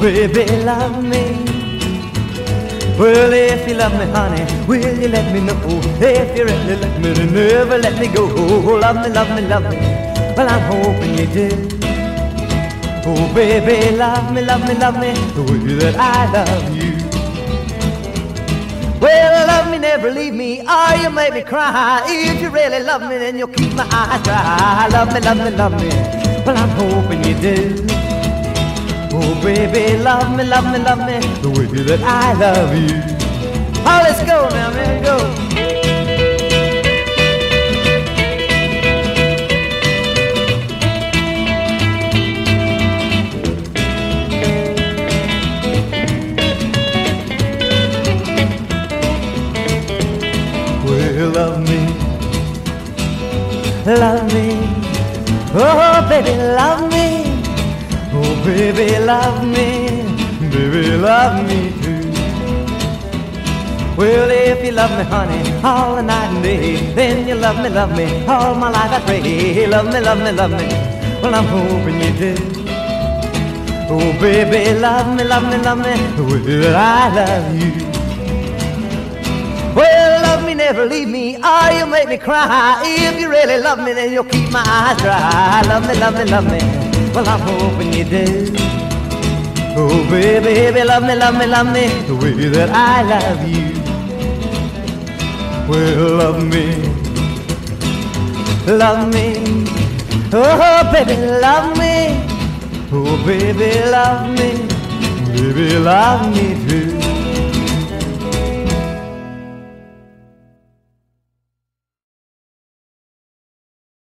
baby, love me. Well, if you love me, honey, will you let me know? If you really love me, then never let me go. Love me, love me, love me. Well, I'm hoping you do. Oh, baby, love me, love me, love me the way that I love you. Well, love me, never leave me, or you make me cry. If you really love me, then you'll keep my eyes dry. Love me, love me, love me. Well, I'm hoping you do. Oh, baby, love me, love me, love me the way that I love you. Oh, let's go now, man, go. Well, love me, oh, baby, love me. Oh, baby, love me too. Well, if you love me, honey, all the night and day, then you love me, all my life I pray. Love me, love me, love me, well, I'm hoping you do. Oh, baby, love me, the way that I love you. Well, love me, never leave me, or you'll make me cry. If you really love me, then you'll keep my eyes dry. Love me, love me, love me, well, I'm hoping you do. Oh, baby, love me, the way that I love you. Well, love me, oh, baby, love me. Oh, baby, love me too.